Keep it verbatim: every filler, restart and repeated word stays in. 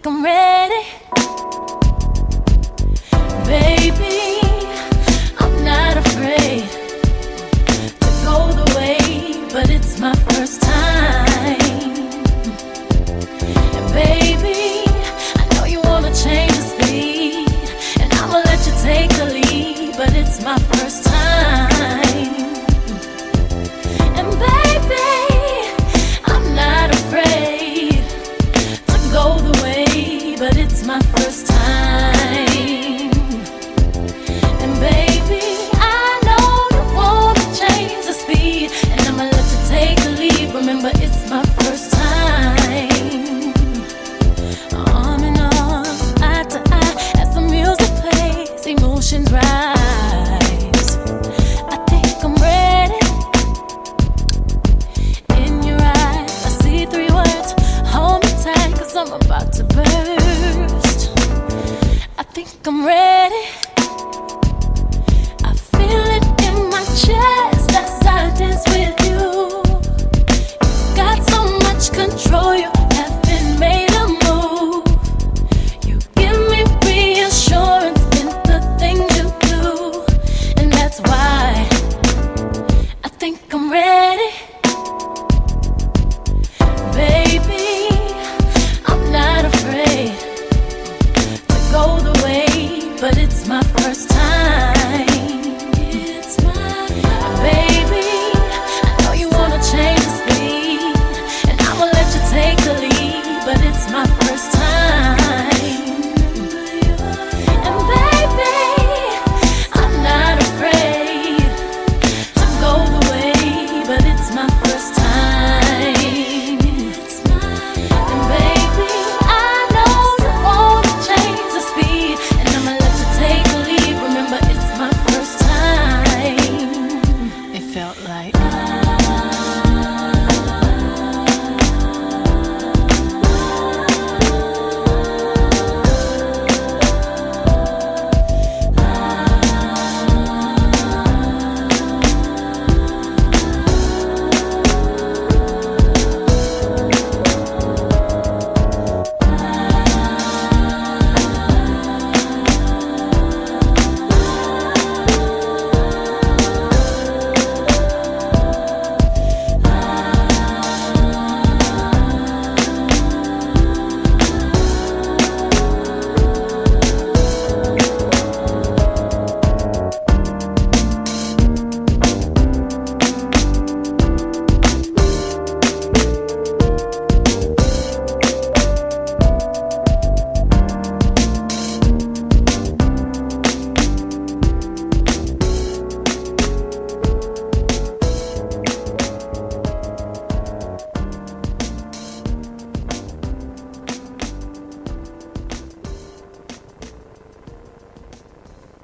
I'm ready. Baby, I'm not afraid to go the way, but it's my first time. And baby, I know you wanna change the speed, and I'ma let you take the lead, but it's my first time. And baby, I'm not afraid to go the way, but it's my first time. And baby, I know you wanna change the speed, and I'ma let you take the lead. Remember, it's my first time. Arm in arm, eye to eye, as the music plays, emotions rise. I think I'm ready. In your eyes, I see three words. Hold me tight, 'cause I'm about to burst. I think I'm ready. I feel it in my chest.